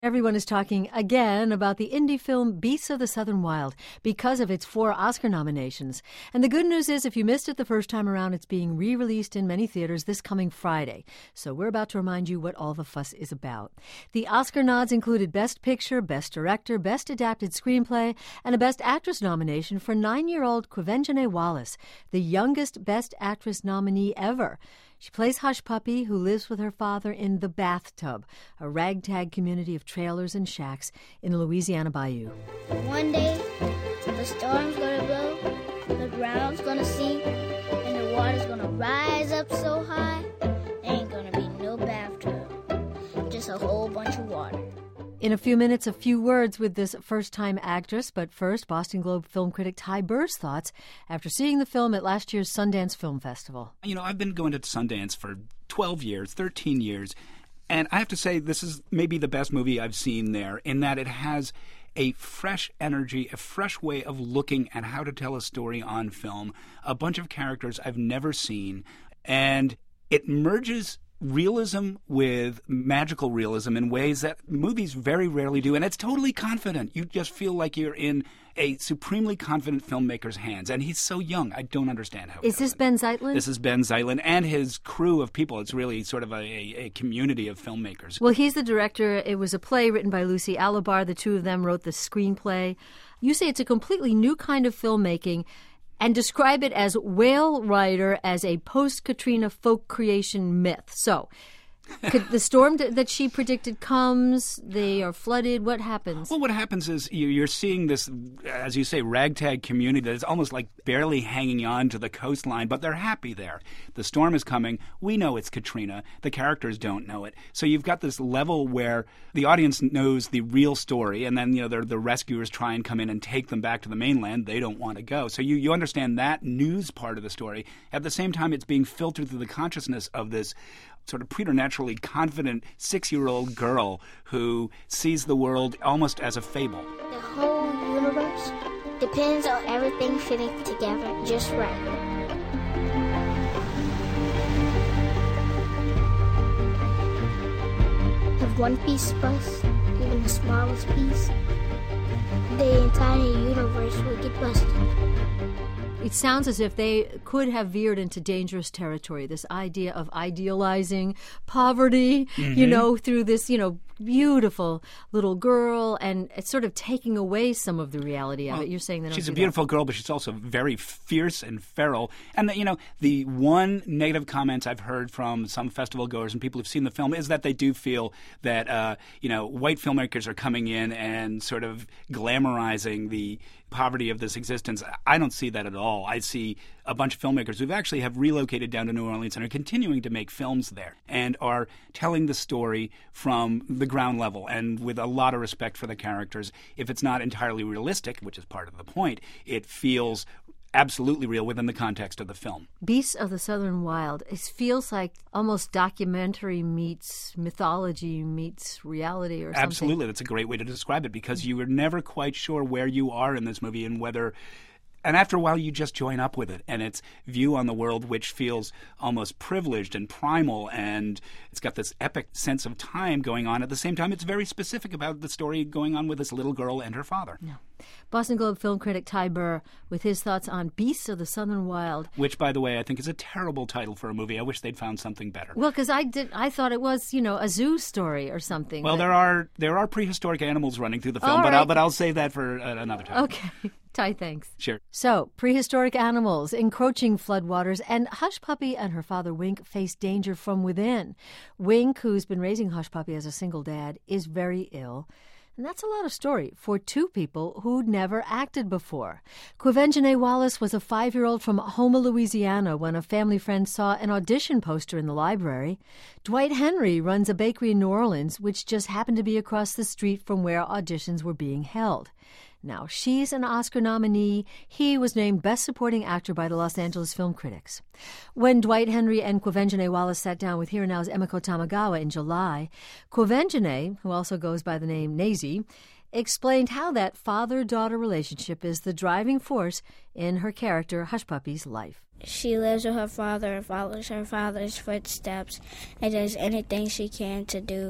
Everyone is talking again about the indie film Beasts of the Southern Wild because of its 4 Oscar nominations. And the good news is, if you missed it the first time around, it's being re-released in many theaters this coming Friday. So we're about to remind you what all the fuss is about. The Oscar nods included Best Picture, Best Director, Best Adapted Screenplay, and a Best Actress nomination for 9-year-old Quvenzhané Wallis, the youngest Best Actress nominee ever. She plays Hush Puppy, who lives with her father in The Bathtub, a ragtag community of trailers and shacks in the Louisiana bayou. One day, the storm's gonna blow, the ground's gonna sink, and the water's gonna rise up so high, there ain't gonna be no bathtub, just a whole bunch of water. In a few minutes, a few words with this first-time actress. But first, Boston Globe film critic Ty Burr's thoughts after seeing the film at last year's Sundance Film Festival. You know, I've been going to Sundance for 12 years, 13 years, and I have to say this is maybe the best movie I've seen there in that it has a fresh energy, a fresh way of looking at how to tell a story on film, a bunch of characters I've never seen, and it merges realism with magical realism in ways that movies very rarely do, and it's totally confident. You just feel like you're in a supremely confident filmmaker's hands, and he's so young. I don't understand how. Is this Ben Zeitlin? This is Ben Zeitlin and his crew of people. It's really sort of a community of filmmakers. Well, he's the director. It was a play written by Lucy Alabar. The two of them wrote the screenplay. You say it's a completely new kind of filmmaking, and describe it as Whale Rider as a post-Katrina folk creation myth. So, the storm that she predicted comes, they are flooded, what happens? Well, what happens is you're seeing this, as you say, ragtag community that is almost like barely hanging on to the coastline, but they're happy there. The storm is coming. We know it's Katrina. The characters don't know it. So you've got this level where the audience knows the real story, and then the rescuers try and come in and take them back to the mainland. They don't want to go. So you understand that news part of the story. At the same time, it's being filtered through the consciousness of this sort of preternaturally confident 6-year-old girl who sees the world almost as a fable. The whole universe depends on everything fitting together just right. If one piece busts, even the smallest piece, the entire universe will get busted. It sounds as if they could have veered into dangerous territory, this idea of idealizing poverty, through this, beautiful little girl, and it's sort of taking away some of the reality of it. You're saying that she's a beautiful girl, but she's also very fierce and feral. And, the one negative comment I've heard from some festival goers and people who've seen the film is that they do feel that, white filmmakers are coming in and sort of glamorizing the poverty of this existence. I don't see that at all. I see a bunch of filmmakers who actually have relocated down to New Orleans and are continuing to make films there and are telling the story from the ground level and with a lot of respect for the characters. If it's not entirely realistic, which is part of the point, it feels absolutely real within the context of the film. Beasts of the Southern Wild. It feels like almost documentary meets mythology meets reality or something. Absolutely. That's a great way to describe it because you are never quite sure where you are in this movie and whether... And after a while, you just join up with it, and its view on the world, which feels almost privileged and primal, and it's got this epic sense of time going on. At the same time, it's very specific about the story going on with this little girl and her father. Yeah. Boston Globe film critic Ty Burr with his thoughts on Beasts of the Southern Wild. Which, by the way, I think is a terrible title for a movie. I wish they'd found something better. Well, because I thought it was, a zoo story or something. Well, there are prehistoric animals running through the film, but I'll save that for another time. Okay. Ty, thanks. Sure. So, prehistoric animals, encroaching floodwaters, and Hush Puppy and her father Wink face danger from within. Wink, who's been raising Hush Puppy as a single dad, is very ill. And that's a lot of story for two people who'd never acted before. Quvenzhané Wallis was a 5-year-old from Houma, Louisiana, when a family friend saw an audition poster in the library. Dwight Henry runs a bakery in New Orleans, which just happened to be across the street from where auditions were being held. Now, she's an Oscar nominee. He was named Best Supporting Actor by the Los Angeles Film Critics. When Dwight Henry and Quvenzhané Wallis sat down with Here Now's Emiko Tamagawa in July, Quvenzhané, who also goes by the name Nazy, explained how that father-daughter relationship is the driving force in her character Hush Puppy's life. She lives with her father and follows her father's footsteps and does anything she can to do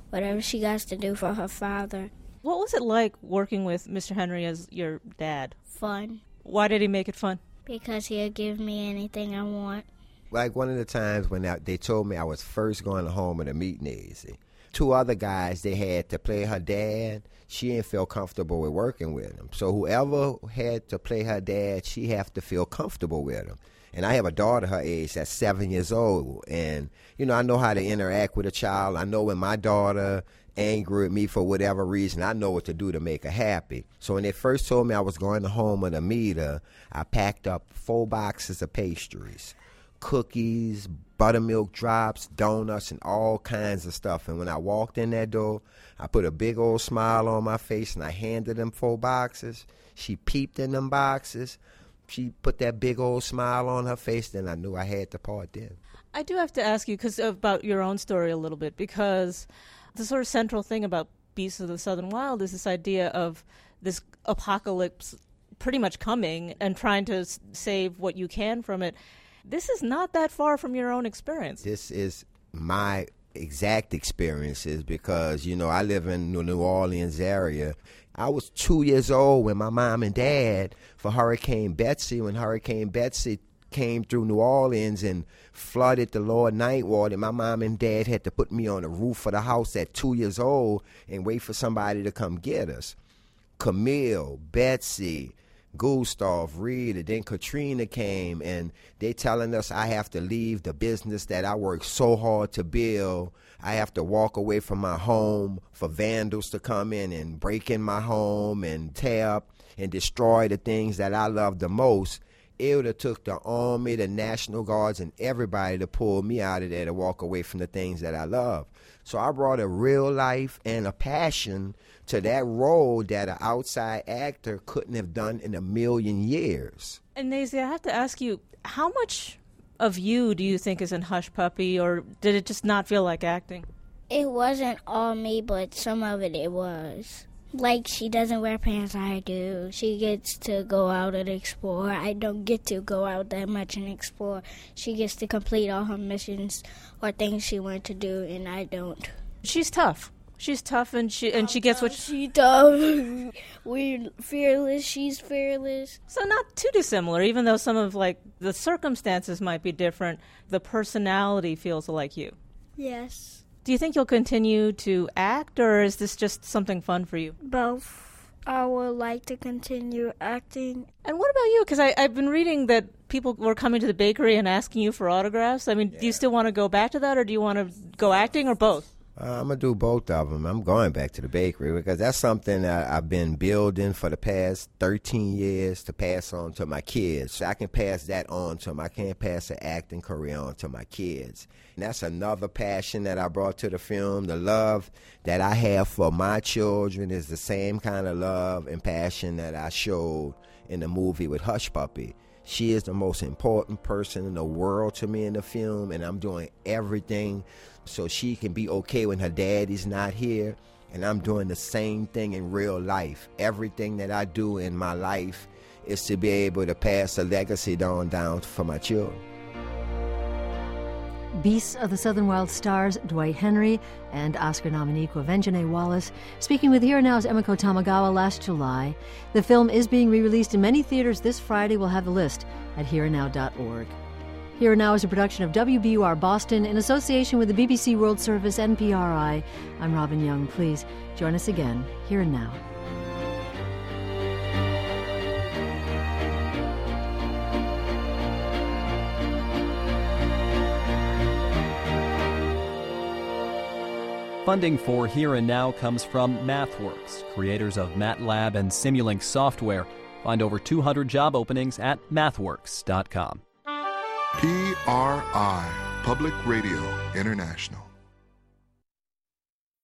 whatever she got to do for her father. What was it like working with Mr. Henry as your dad? Fun. Why did he make it fun? Because he'll give me anything I want. Like one of the times when they told me I was first going home to meet Nancy. 2 other guys they had to play her dad. She didn't feel comfortable with working with him. So whoever had to play her dad, she have to feel comfortable with him. And I have a daughter her age that's 7 years old. And, I know how to interact with a child. I know when my daughter angry at me for whatever reason, I know what to do to make her happy. So when they first told me I was going home to meet her, I packed up 4 boxes of pastries, cookies, buttermilk drops, donuts, and all kinds of stuff. And when I walked in that door, I put a big old smile on my face and I handed them 4 boxes. She peeped in them boxes. She put that big old smile on her face. Then I knew I had to part then. I do have to ask you about your own story a little bit, because the sort of central thing about Beasts of the Southern Wild is this idea of this apocalypse pretty much coming and trying to save what you can from it. This is not that far from your own experience. This is my exact experiences because, I live in the New Orleans area. I was 2 years old when my mom and dad, for Hurricane Betsy, when Hurricane Betsy came through New Orleans and flooded the lower Ninth Ward, and my mom and dad had to put me on the roof of the house at 2 years old and wait for somebody to come get us. Camille, Betsy, Gustav, Rita, then Katrina came, and they telling us I have to leave the business that I worked so hard to build. I have to walk away from my home for vandals to come in and break in my home and tear up and destroy the things that I love the most. It would have took the Army, the National Guards, and everybody to pull me out of there to walk away from the things that I love. So I brought a real life and a passion to that role that an outside actor couldn't have done in a million years. And Nazy, I have to ask you, how much of you do you think is in Hush Puppy, or did it just not feel like acting? It wasn't all me, but some of it was. Like, she doesn't wear pants, I do. She gets to go out and explore. I don't get to go out that much and explore. She gets to complete all her missions or things she wants to do, and I don't. She's tough. She's tough, and she gets what she's tough. We're fearless. She's fearless. So not too dissimilar, even though some of the circumstances might be different. The personality feels like you. Yes. Do you think you'll continue to act, or is this just something fun for you? Both. I would like to continue acting. And what about you? Because I've been reading that people were coming to the bakery and asking you for autographs. I mean, Do you still want to go back to that, or do you want to go acting, or both? I'm going to do both of them. I'm going back to the bakery because that's something that I've been building for the past 13 years to pass on to my kids. So I can pass that on to them. I can't pass the acting career on to my kids. And that's another passion that I brought to the film. The love that I have for my children is the same kind of love and passion that I showed in the movie with Hush Puppy. She is the most important person in the world to me in the film, and I'm doing everything so she can be okay when her daddy's not here. And I'm doing the same thing in real life. Everything that I do in my life is to be able to pass a legacy down for my children. Beasts of the Southern Wild stars Dwight Henry and Oscar nominee Quvenzhané Wallis. Speaking with Here Now's Emiko Tamagawa last July. The film is being re-released in many theaters this Friday. We'll have the list at herenow.org. Here Now is a production of WBUR Boston in association with the BBC World Service and PRI. I'm Robin Young. Please join us again, Here and Now. Funding for Here and Now comes from MathWorks, creators of MATLAB and Simulink software. Find over 200 job openings at mathworks.com. PRI, Public Radio International.